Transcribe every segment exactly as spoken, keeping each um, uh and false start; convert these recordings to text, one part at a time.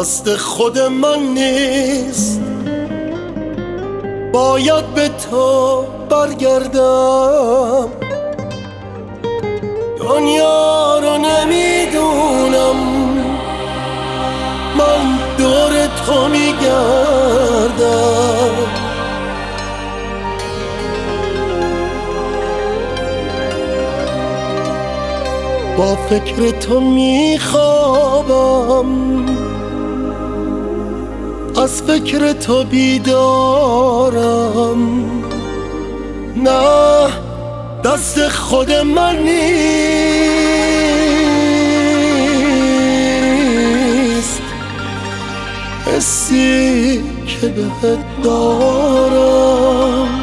دست خود من نیست، باید به تو برگردم. دنیا رو نمیدونم، من دور تو میگردم. با فکر تو میخوابم، از فکر تو بیدارم. نه دست خود من نیست، حسی که بهت دارم.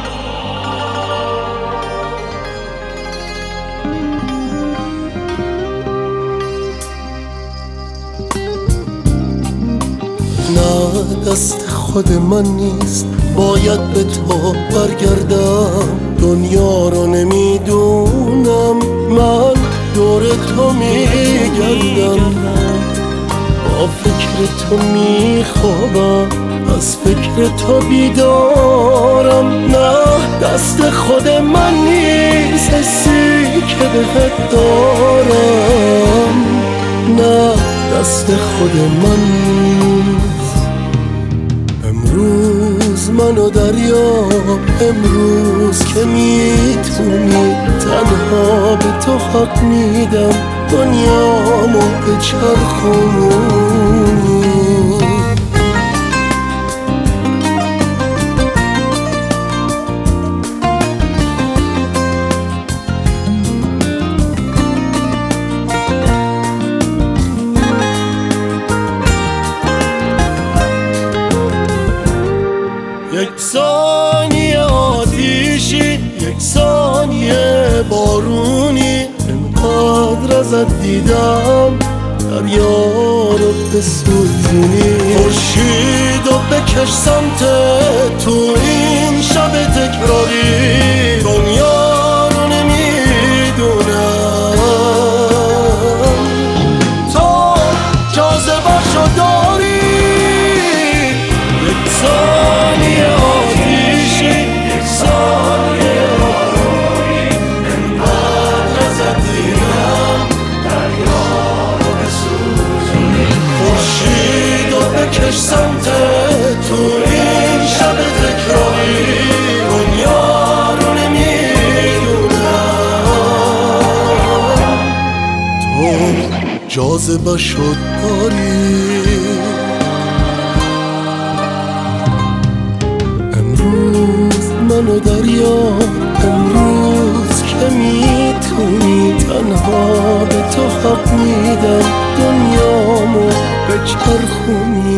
نه دست خود من نیست، باید به تو برگردم. دنیا رو نمیدونم، من دور تو میگردم. با فکر تو میخوابم، از فکر تو بیدارم. نه دست خود من نیست، حسی که بهت دارم. نه دست خود من نیست. امروز منو دریاب، امروز که میتونی. تنها به تو حق میدم، دنیامو بچرخونی. یک ثانیه آتیشی، یک ثانیه بارونی. انقدر ازت دیدم دریا رو بسوزونی. خورشیدو بکش سمت تو این شب تکراری. دنیا رو نمیدونم، تو جاذبه‌شو داری. یک ثانیه آتیشی، یک ثانیه بارونی. انقدر ازت دیدم دریا رو بسوزونی. خورشیدو بکش سمت تو این شب تکراری. دنیا رو نمیدونم، تو جاذبه‌شو داری. منو دریا، امروز که میتونی. تنها به تو حق میدم، دنیامو بچرخونی.